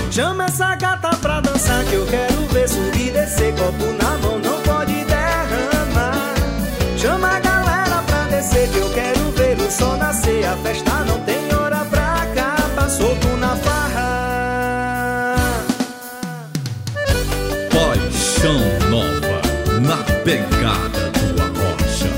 Chama essa gata pra dançar que eu quero ver subir e descer. Copo na mão, não pode derramar. Chama a galera pra descer que eu quero ver o sol nascer. A festa não tem hora pra acabar, solto na farra. Paixão Nova, na pegada do Arrocha.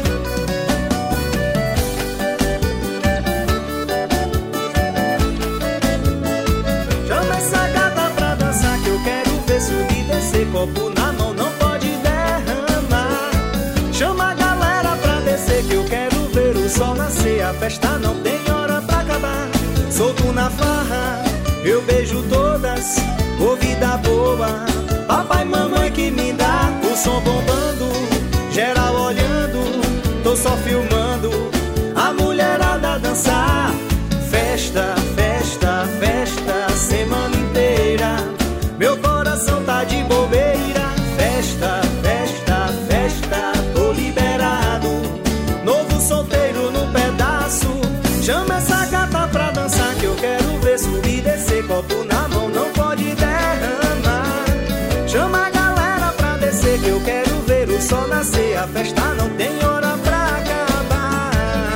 Chama essa gata pra dançar que eu quero ver subir e descer. Copo na mão, não pode derramar. Chama a galera pra descer que eu quero ver o sol nascer. A festa não tem hora pra acabar, solto na farra. Eu beijo todas, ô vida boa. Papai e mamãe que me dá o som bombando, geral olhando, tô só filmando. A mulherada dançar. Festa, festa, festa, semana inteira. Meu coração tá de bobeira. Festa, festa, festa, tô liberado. Novo solteiro no pedaço. Chama essa gata pra dançar que eu quero ver subir e descer. Copo na mão, não pode derramar. Chama a galera pra descer que eu quero ver o sol nascer. A festa não tem hora pra acabar.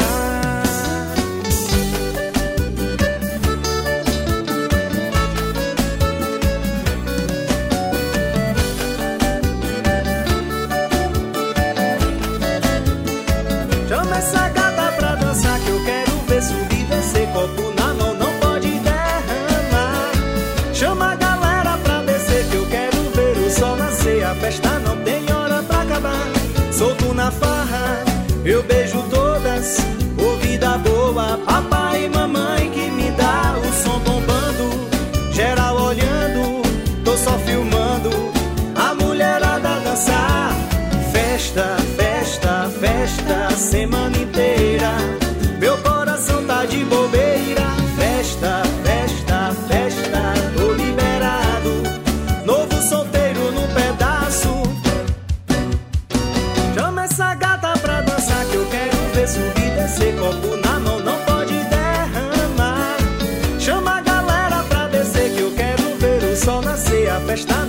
Chama essa gata pra dançar que eu quero ver subir e descer. Copo na mão, não pode derramar. Chama a galera pra descer que eu quero ver o sol nascer. A festa não tem hora pra acabar, solto na farra. Eu beijo todas, ô vida boa. Papai e mamãe que me dá o som bombando, geral olhando, tô só filmando. A mulherada dançar. Festa, festa, festa, semana inteira. Meu coração tá de bobeira. Festa, festa, festa, tô liberado. Novo solteiro no pedaço. Chama essa gata pra dançar que eu quero ver subir e descer. Copo na mão, não pode derramar. Chama a galera pra descer que eu quero ver o sol nascer. A festa